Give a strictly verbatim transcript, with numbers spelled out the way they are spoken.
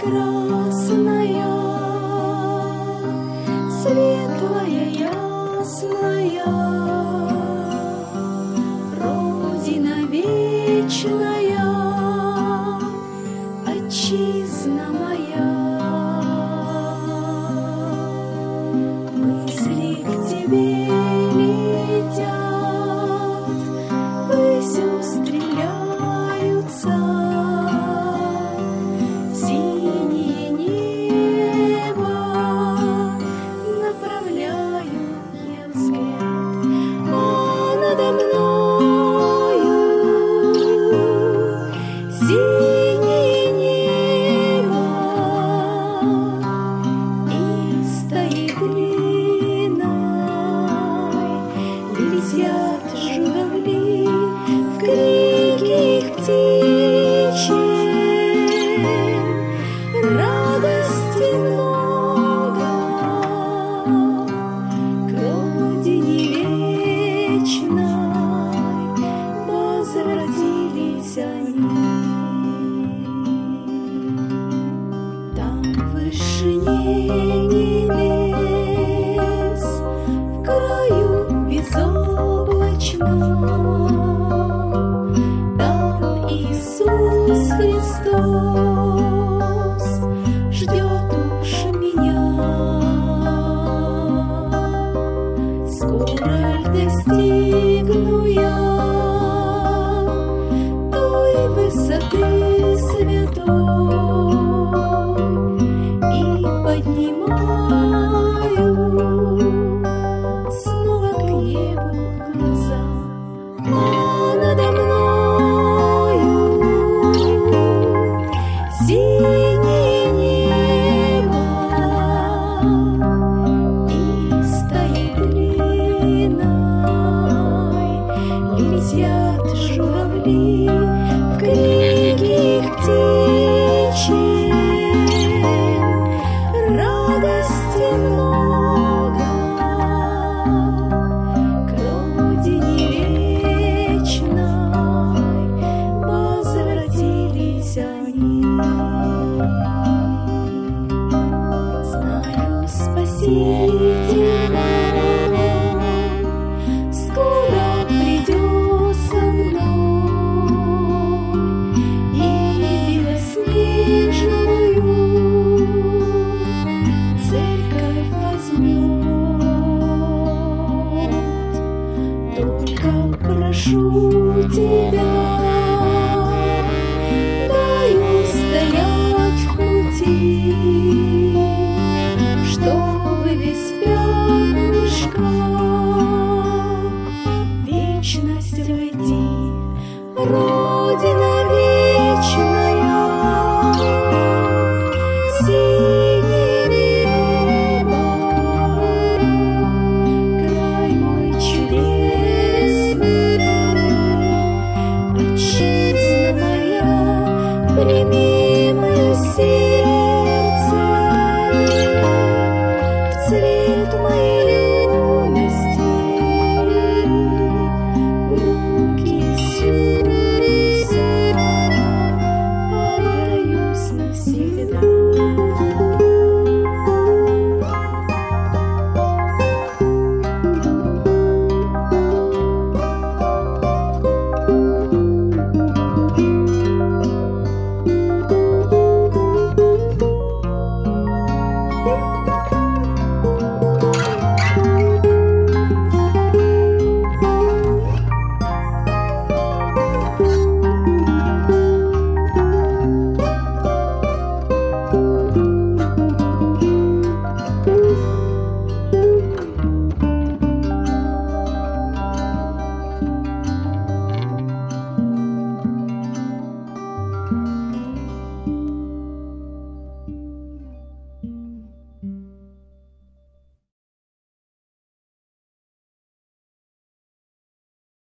прекрасная, светлая, ясная, Родина вечная, Отчизна моя. Мысли к тебе летят, ввысь устремляются, синее небо направляю я взгляд, а надо мною синее небо, и стоит длинной, летят журавли, в крике их птичьем радости много, к родине вечной возвратились они. Там в вышине небес, в краю безоблачном, там Иисус Христос ждет уж меня. Скоро ль достигну я той высоты святой и поднимаю снова к небу глаза, а надо мною синее небо, и стоит длинной, летят журавли, в крике их птичьем радости много, к родине вечной возвратились они. Знаю, Спаситель мой скоро придет со мной и белоснежную церковь возьмет. Только прошу тебя, дай устоять в пути, чтобы без пятнышка вечность войти. Родина вечная, синее небо, край мой чудесный, Отчизна моя, прими